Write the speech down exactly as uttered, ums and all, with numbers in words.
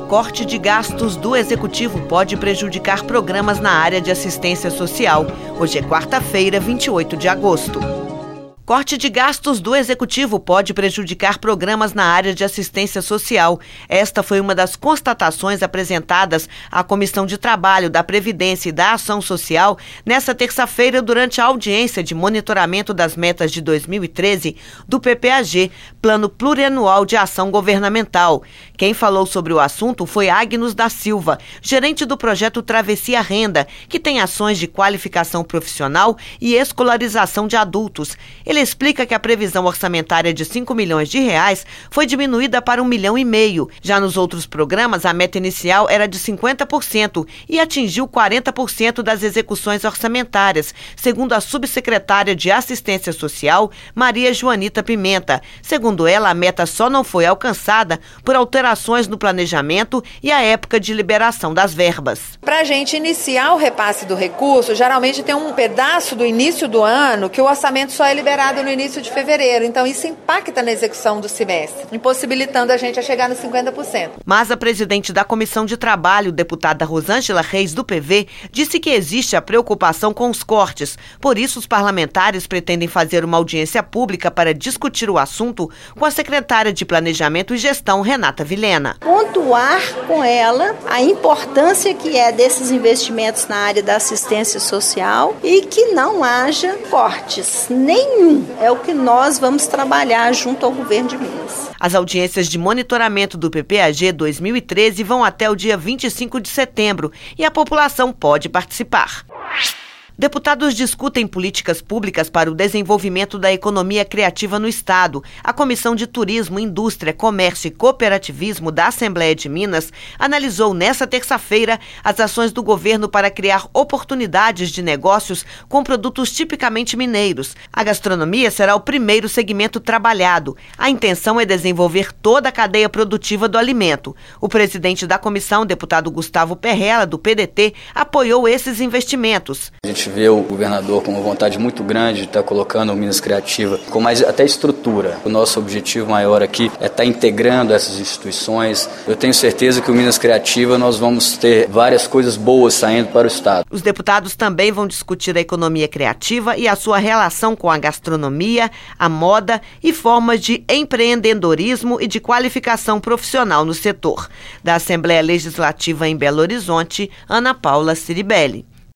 Corte de gastos do Executivo pode prejudicar programas na área de assistência social. Hoje é quarta-feira, vinte e oito de agosto. Corte de gastos do Executivo pode prejudicar programas na área de assistência social. Esta foi uma das constatações apresentadas à Comissão de Trabalho, da Previdência e da Ação Social nesta terça-feira durante a audiência de monitoramento das metas de dois mil e treze do P P A G, Plano Plurianual de Ação Governamental. Quem falou sobre o assunto foi Agnos da Silva, gerente do projeto Travessia Renda, que tem ações de qualificação profissional e escolarização de adultos. Ele Ele explica que a previsão orçamentária de cinco milhões de reais foi diminuída para um milhão e meio. Já nos outros programas, a meta inicial era de cinquenta por cento e atingiu quarenta por cento das execuções orçamentárias, segundo a subsecretária de Assistência Social, Maria Joanita Pimenta. Segundo ela, a meta só não foi alcançada por alterações no planejamento e a época de liberação das verbas. Para a gente iniciar o repasse do recurso, geralmente tem um pedaço do início do ano que o orçamento só é liberado no início de fevereiro, então isso impacta na execução do semestre, impossibilitando a gente a chegar nos cinquenta por cento. Mas a presidente da Comissão de Trabalho, deputada Rosângela Reis, do P V, disse que existe a preocupação com os cortes. Por isso, os parlamentares pretendem fazer uma audiência pública para discutir o assunto com a secretária de Planejamento e Gestão, Renata Vilhena. Pontuar com ela a importância que é desses investimentos na área da assistência social e que não haja cortes nenhum. É o que nós vamos trabalhar junto ao governo de Minas. As audiências de monitoramento do P P A G dois mil e treze vão até o dia vinte e cinco de setembro e a população pode participar. Deputados discutem políticas públicas para o desenvolvimento da economia criativa no Estado. A Comissão de Turismo, Indústria, Comércio e Cooperativismo da Assembleia de Minas analisou nesta terça-feira as ações do governo para criar oportunidades de negócios com produtos tipicamente mineiros. A gastronomia será o primeiro segmento trabalhado. A intenção é desenvolver toda a cadeia produtiva do alimento. O presidente da comissão, deputado Gustavo Perrella, do P D T, apoiou esses investimentos. A gente vê o governador com uma vontade muito grande de estar colocando o Minas Criativa com mais até estrutura. O nosso objetivo maior aqui é estar integrando essas instituições. Eu tenho certeza que o Minas Criativa nós vamos ter várias coisas boas saindo para o Estado. Os deputados também vão discutir a economia criativa e a sua relação com a gastronomia, a moda e formas de empreendedorismo e de qualificação profissional no setor. Da Assembleia Legislativa em Belo Horizonte, Ana Paula Ciribelli.